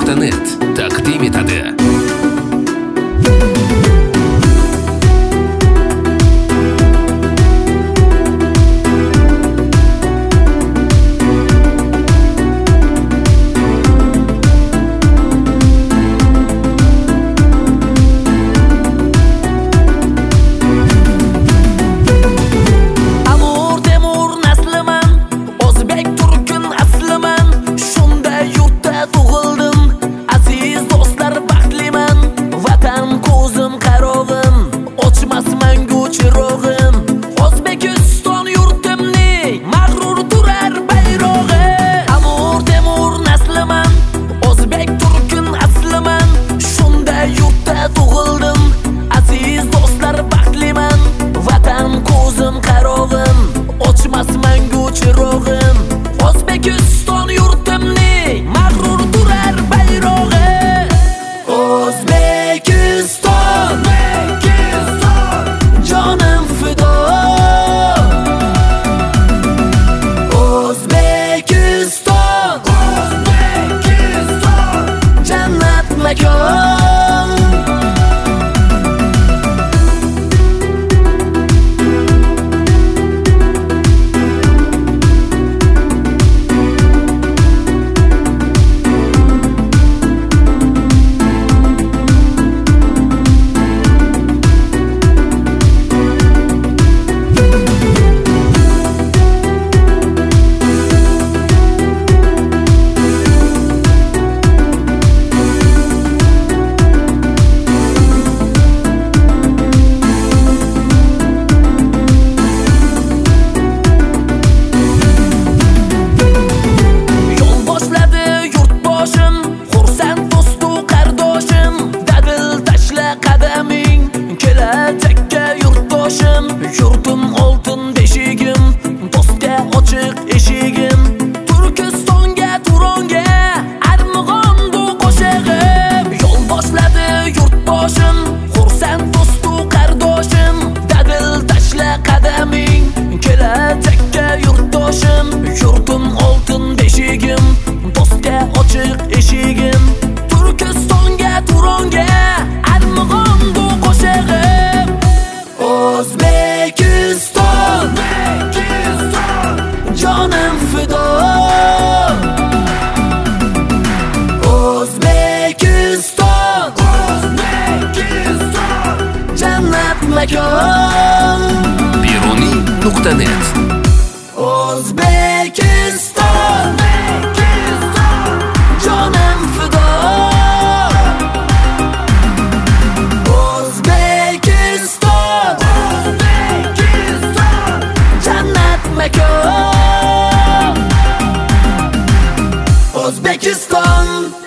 Biruni.net taqdim etadi. O'zbekiston yurtimning mag'rur turar bayrog'i. O'zbekiston, jonim fido. O'zbekiston, jannat makon. Yurtim oltin beshigim, do'stga ochiq eshigim. Turkistonga, Turonga armag'on bu qo'shig'im. Yo'l boshladi yurtboshim, xursand do'stu qardoshim. Dadil tashla qadaming, kelajakka yurtdoshim. Yurtim oltin beshigim, do'stga ochiq eshigim. Turkistonga, Turonga armag'on bu qo'shig'im. O'zbekiston, jonim fido. O'zbekiston, jannat makon. Biruni.net. O'zbekiston, jonim fido. O'zbekiston